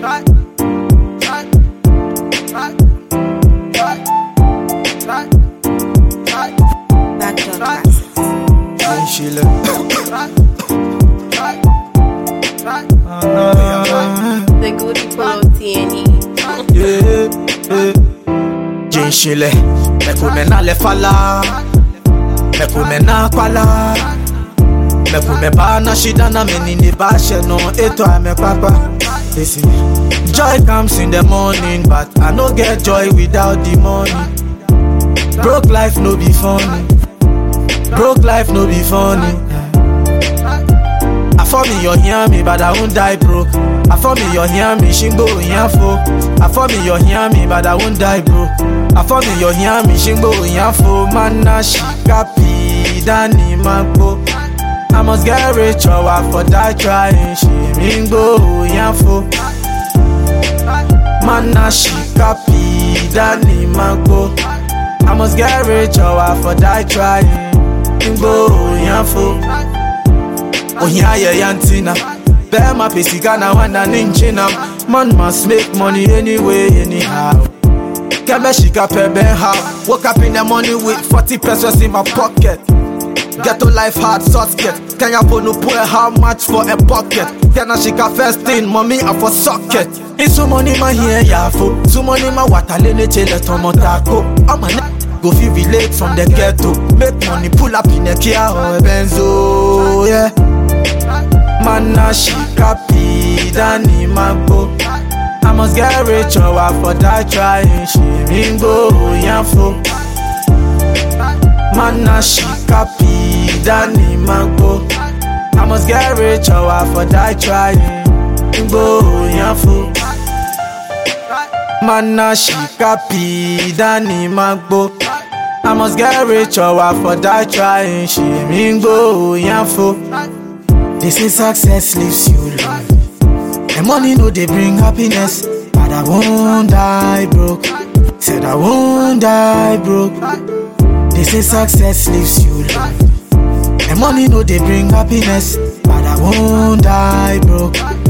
The good people of TNE. Jinshile, me kume na le fala, me kume na kwala, me kume ba na shida na me ni ba she no eto ame papa. Listen, joy comes in the morning, but I no get joy without the money. Broke life no be funny, broke life no be funny. I for me you hear me, but I won't die broke. I for me you hear me, shingo yafo. I for me you hear me, but I won't die broke. I for me you hear me, shingo yafo. Mana shikapi dani magbo. I must get rich or I for die trying. Shimingo yafo. Mana shikapi dani magbo. I must get rich or I for die trying. Shimingo yafo. Ohia ye yantina, bear my pisigana wanda ninjina. Man must make money anyway, anyhow. Kebe shika pebe how. Woke up in the morning with 40 pesos in my pocket. Ghetto life hard suspect. Can you put no poor how much for a pocket? Can I shika first thing, mommy and for socket. In so money my here yafo. So money my watalene chele tomotako. I'm a go feel relate from the ghetto. Make money pull up in a Kia or a Benzo, yeah. Mana shikapi dani magbo. I must get rich or I for die trying. Shimingo yafo. Mana shikapi dani magbo. I must get rich or I for die trying. Shimingo yafo. Mana shikapi dani magbo. I must get rich or I for die trying. Shimingo yafo. They say success leaves you alone. The money no they bring happiness, but I won't die broke. Said I won't die broke. They say success leaves you alone. The money no they bring happiness, but I won't die broke.